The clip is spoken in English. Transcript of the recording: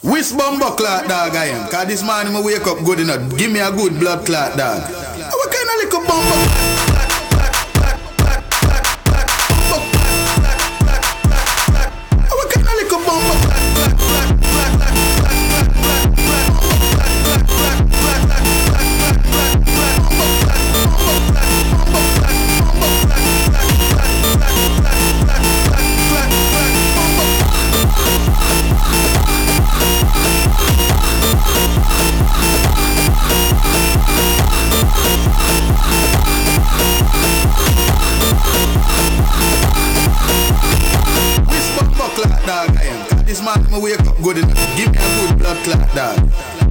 Which bumbo clot dog I am? Cause this morning I wake up good enough. Give me a good blood clot dog. What kind of little bumbo? What kind of little bumbo? Dog I am. This man, I wake up good enough. Give me a good blood clot, dog.